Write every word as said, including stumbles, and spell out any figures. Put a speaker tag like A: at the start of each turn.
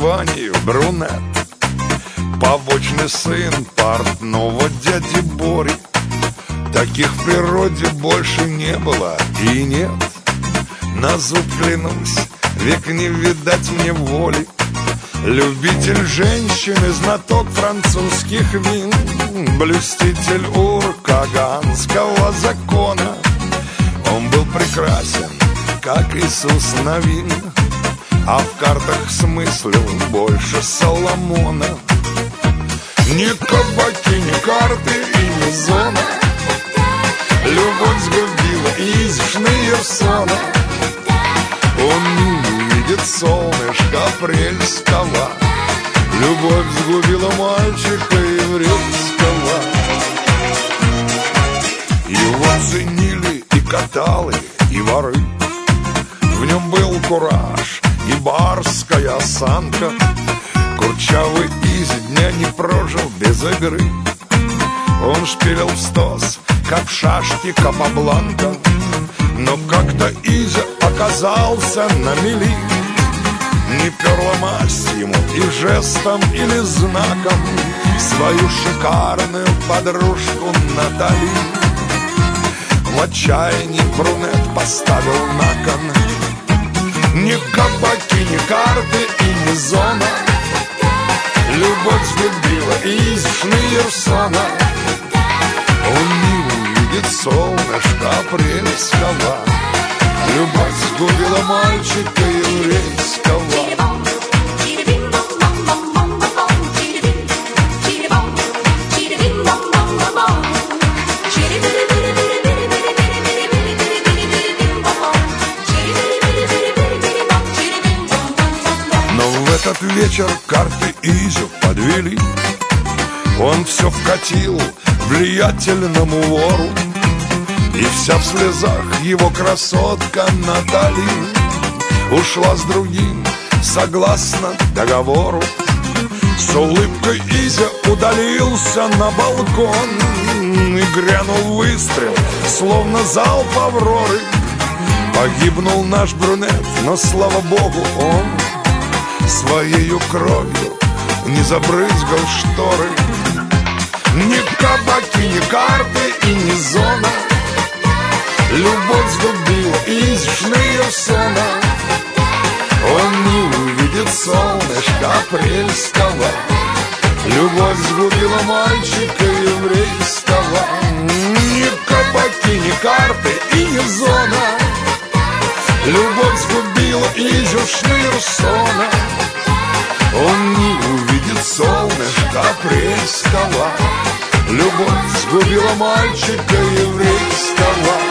A: званию брюнет, побочный сын портного дяди Бори. Таких в природе больше не было и нет. На зуб клянусь, век не видать мне воли. Любитель женщин и знаток французских вин, блюститель уркаганского закона. Он был прекрасен, как Иисус Навин, а в картах смыслил больше Соломона. Ни кабаки, ни карты и ни зона любовь сгубила изжные сона. Он не увидит солнышка апрельского, любовь сгубила мальчика еврейского. Его ценили и каталы, и воры. В нем был кураж и барская осанка. Курчавый из дня не прожил без игры. Он шпилил в стос, как в шашке Капабланка. Но как-то Изя оказался на мели. Не перла масть ему и жестом или знаком свою шикарную подружку Натали. В отчаянии брюнет поставил на кон. Ни кабаки, ни карты и ни зона любовь сгубила изжные сона. Он не увидит солнышка апрельского, любовь сгубила мальчика еврейского. Но в этот вечер карты Изю подвели. Он все вкатил влиятельному вору, и вся в слезах его красотка Натали ушла с другим, согласно договору. С улыбкой Изя удалился на балкон, и грянул выстрел, словно залп Авроры. Погибнул наш брюнет, но, слава богу, он своею кровью не забрызгал шторы. Ни кабаки, ни карты и ни зона любовь сгубила изжные сона. Он не увидит солнышка апрельского, любовь сгубила мальчика еврейского. Ни кабаки, ни карты и ни зона любовь сгубила изжные сона. Он не увидит солнышка апрельского, любовь сгубила мальчика еврейского.